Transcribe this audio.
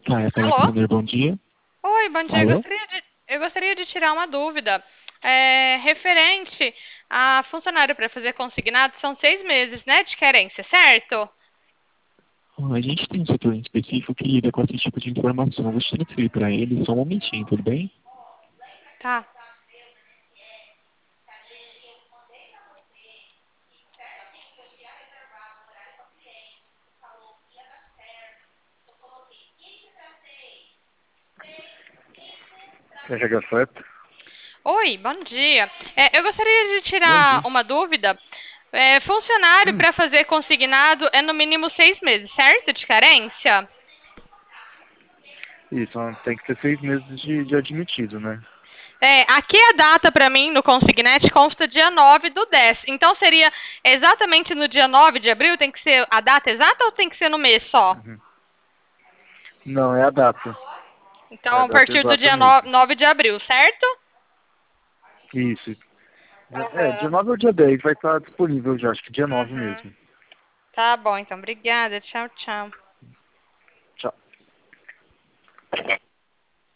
Ah, é Alô? Alexander, bom dia. Oi, bom dia. Alô? Eu gostaria de tirar uma dúvida. Referente a funcionário para fazer consignado, são 6 meses, né, de querência, certo? A gente tem um setor em específico que lida com esse tipo de informação. Eu vou te transferir para ele só um momentinho, tudo bem? Tá. RH certo? Oi, bom dia. Eu gostaria de Bom tirar dia. uma dúvida. Funcionário Hum, para fazer consignado é no mínimo 6 meses, certo? De carência? isso, tem que ter 6 meses de admitido, né? Aqui a data para mim no Consignet consta dia 9/10. Então seria exatamente no dia 9 de abril? Tem que ser a data exata ou tem que ser no mês só? Uhum. Não, é a data. É a Então, a data partir do exata dia mesmo. 9 de abril, certo? Isso. Dia Aham. 9 ou dia 10 vai estar disponível já, acho que dia 9 Uhum. mesmo. Tá bom, então. Obrigada. Tchau, tchau. Tchau.